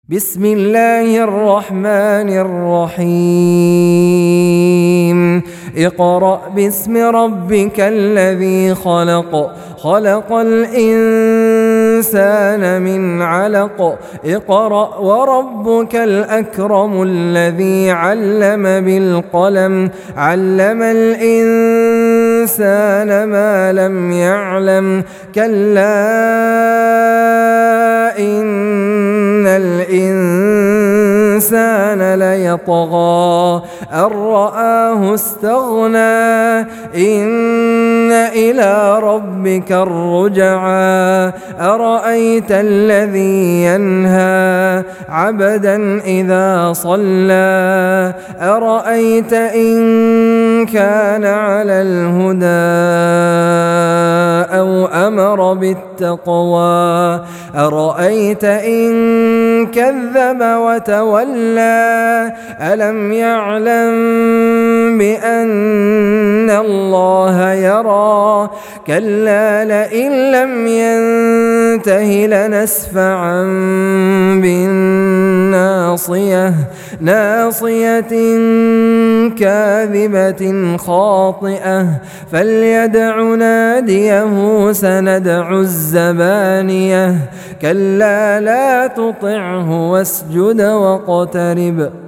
بسم الله الرحمن الرحيم اقرأ باسم ربك الذي خلق خلق الإنسان من علق اقرأ وربك الأكرم الذي علم بالقلم علم الإنسان ما لم يعلم كلا إن الإنسان ليطغى أن رآه استغنى إن إلى ربك الرجعى أرأيت الذي ينهى عبدا إذا صلى أرأيت إن كان على الهدى أو أمر بالتقوى أرأيت إن كذب وتولى ألم يعلم بأن الله يرى كلا لئن لم ينته لنسفعا بالناصية ناصية كاذبة خاطئة فليدع ناديه سندع الزبانية كلا لا تطعه واسجد واقترب